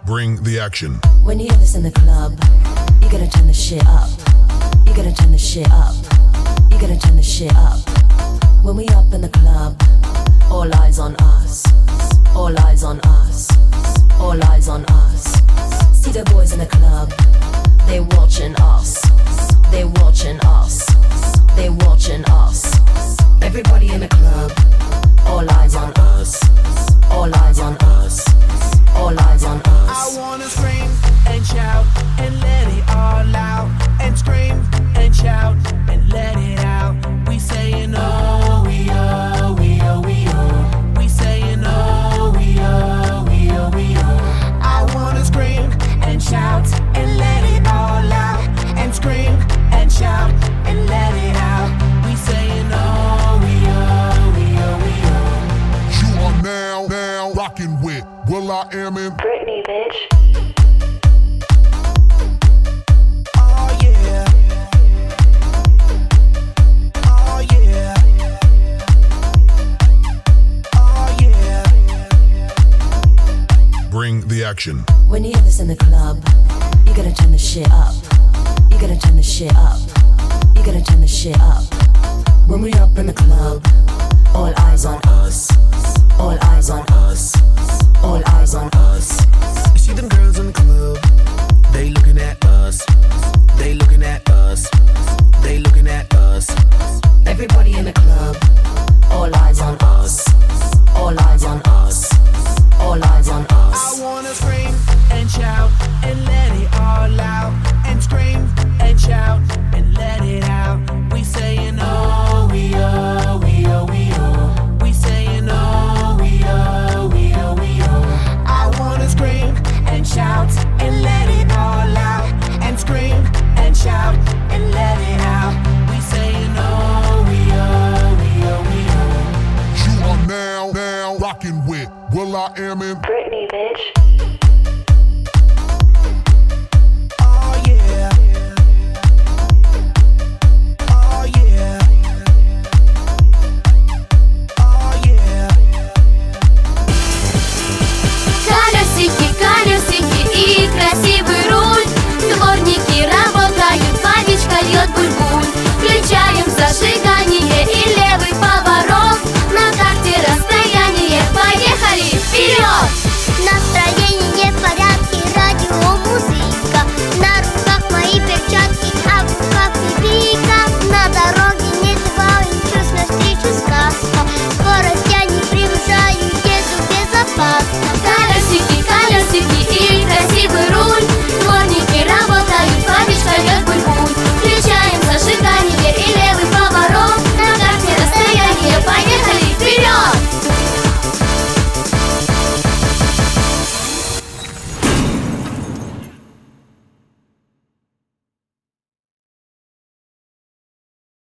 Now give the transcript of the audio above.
Bring the action. When you hear this in the club, you gotta turn the shit up. You gotta turn the shit up. You gotta turn the shit up. When we up in the club, all eyes on us. All eyes on us. All eyes on us. See the boys in the club, they watching us. They watching us. They watching us. Everybody in the club, all eyes on us. All eyes on us. All eyes on us. I wanna scream and shout and let it all out. And scream and shout and let it out. We saying oh, we oh, we oh, we oh. We saying oh, we oh, we oh, we oh. I wanna scream and shout and let it all out. And scream and shout and let it out. We saying oh, we oh, we oh, we oh. You are now rocking with will.i.am in Britney, bitch. Oh yeah. Oh yeah. Oh yeah. Bring the action. When you hear this in the club, you gotta turn the shit up. You gotta turn the shit up. You gotta turn the shit up. When we up in the club, all eyes on us. All eyes on us. All eyes on us. You see them girls in the club, they looking at us. They looking at us. They looking at us. Everybody in the club, all eyes on us. All eyes on us. All eyes on us. I wanna scream and shout and let it all out. And scream and shout and let it out. We saying oh, we oh, we oh, we oh. We saying oh, we oh, we oh, we oh. I wanna scream and shout and let it all out. And scream and shout and let it out. We saying oh, we oh, we oh, we oh. You are now rocking with will.i.am in Britney, bitch.